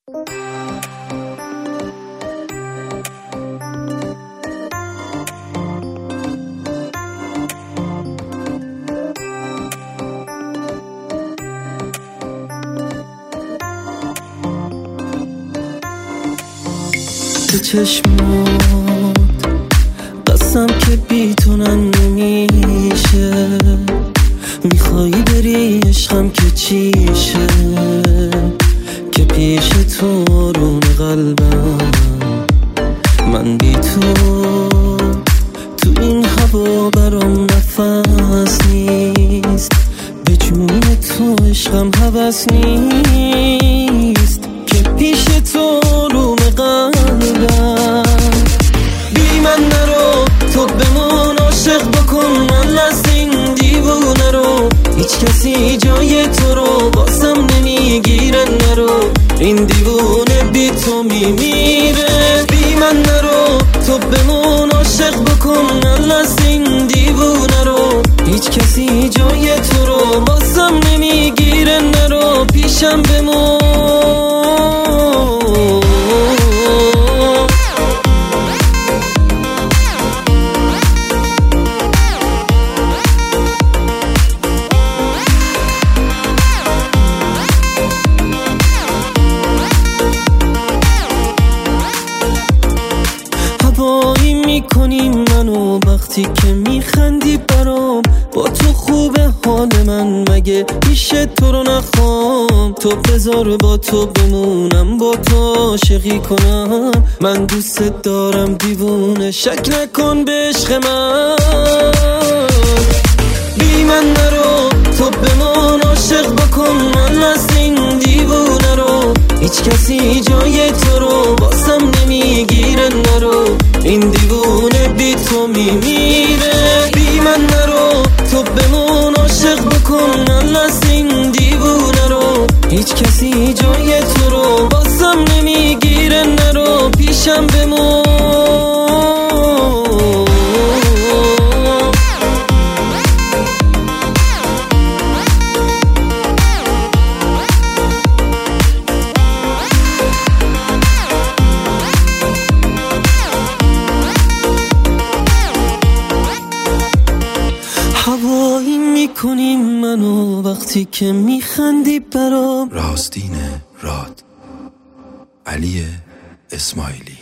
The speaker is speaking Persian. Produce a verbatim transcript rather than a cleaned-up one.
به چشمات قسم که بی تو نمیشه، میخوای بری عشقم که چیشه، که پیش تو آروم قلبم من بی تو تو این هوا برام نفس نیست، به جون تو عشقم هوس نیست، که پیش تو آروم قلبم بی من نرو، تو بمون عاشق بکن من از این دیوونه رو، هیچ کسی جای تو رو بازم نمیگیره، نرو این دیوونه بی تو میمیره، بی من نرو، تو بمون عاشق بکن من از این دیوونه رو، هیچ کسی جای تو رو بازم نمیگیره، نرو پیشم بمون. هوایی میکنی منو وقتی که میخندی برام، با تو خوبه حال من مگه پیش تو رو نخوام، تو بذار با تو بمونم با تو عاشقی کنم، من دوست دارم دیوونه شک نکن به عشق من، بی من نرو، تو بمون عاشق بکن من از این دیوونه رو، هیچ کسی جای تو رو بازم نمیگیره، نرو این دیوونه بی تو میمیره، بی من نرو، تو بمون عاشق بکن من از این دیوونه رو، هیچ کسی جای تو رو بازم نمیگیره، نرو پیشم بمون. هوایی میکنی منو وقتی که میخندی برام. راستین راد، علی اسماعیلی.